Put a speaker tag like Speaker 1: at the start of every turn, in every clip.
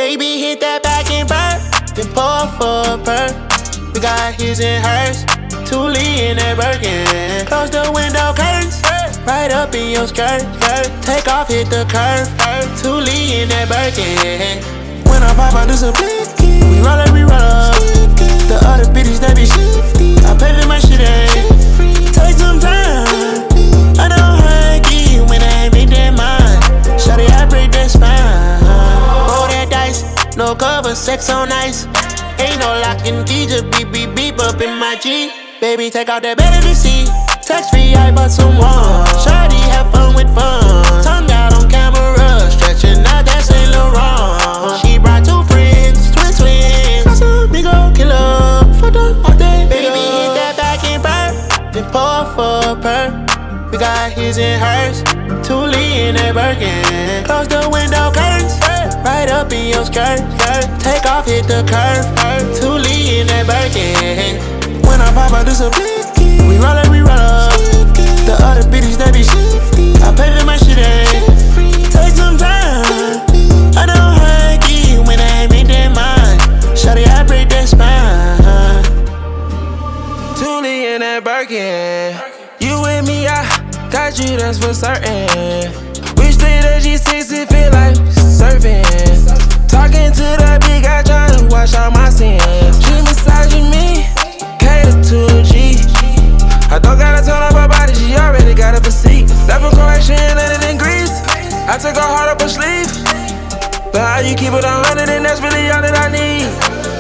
Speaker 1: Baby, hit that back and burn, then pour for a perk. We got his and hers, Thule in that Birkin. Close the window curtains, right up in your skirt. Take off, hit the curve, Thule in that Birkin. When I pop out, this a blicky. We roll up, the other bitches that be shifty. I pay for my shit, take some time. I know how I get when I make that mind. Shawty, I break that spine. Roll that dice, no cover, sex on ice. Ain't no lock and key, just beep, beep, beep up in my G. Baby, take out that better to see. Tax free, I bought some one. Shawty, have fun with fun. Tongue out on camera, stretching out that Saint Laurent. She brought two friends, twins. Casamigo killer, for the all day. Baby, hit that back and burn, then pour for a perk. We got his and hers, Thule in that Birkin. Close the window curtains, right up in your skirt. Take off, hit the curve, Thule in that Birkin. When I pop out, this a blicky. We roll up, the other bitches that be shifty. I pay for my shit, take some time. I know how I get when I make that mind. Shawty, I break that spine.
Speaker 2: Thule in that Birkin. You with me, I got you, that's for certain. Wish that G6, it feel like surfing. Talking to that big guy, trying to wash all my sins. She massaging me, cater to a G. I don't gotta turn up her body, she already got a physique. Left from Croatia and landed in Greece. I took her heart up her sleeve. But how you keep it 100, and that's really all that I need.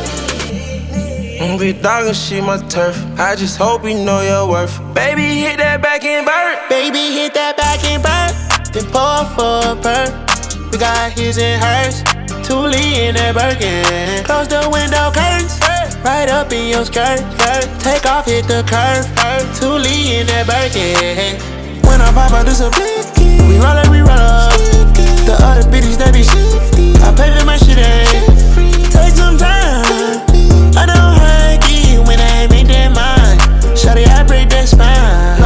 Speaker 2: Big dog and she my turf. I just hope you know your worth. Baby, hit that back and burn.
Speaker 1: Baby, hit that back and burn, then pour for a perk. We got his and hers, Thule in that Birkin. Close the window curtains, right up in your skirt. Take off, hit the curve, Thule in that Birkin. When I pop out, this a blicky. We roll up, the other bitches that be shifty. I pay for my shit, take some time. I know how I get when I make that mind. Shawty, I break that spine.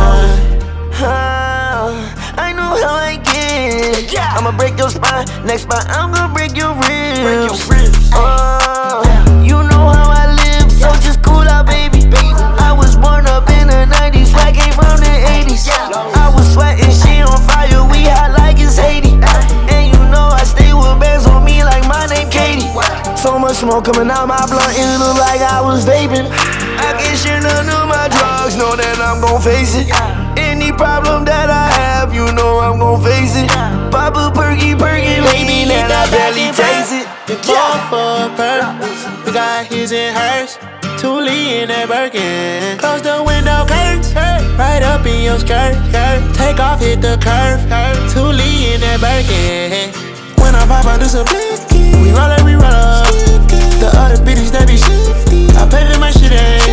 Speaker 3: I know how I get. I'ma break your spine. Next spot, I'm gonna break your ribs. You know how I live, so just cool out, baby. I was born up in the 90s, swag came from the 80s. I was sweating, she on fire, we hot like it's Haiti. And you know I stay with bands on me like my name Katie. So much smoke coming out my blunt, it look like I was vaping. I can't share none of my drugs, know that I'm gon' face it. Any problem that I have, you know I'm gon' face it. Pop a perky, baby, that I barely taste it.
Speaker 1: Then pour for a perk. We got his and hers, Thule in that Birkin. Close the window curtains, right up in your skirt. Take off, hit the curve, Thule in that Birkin. When I pop out, this a blicky. We roll up, the other bitches that be shifty. I pay for my shit,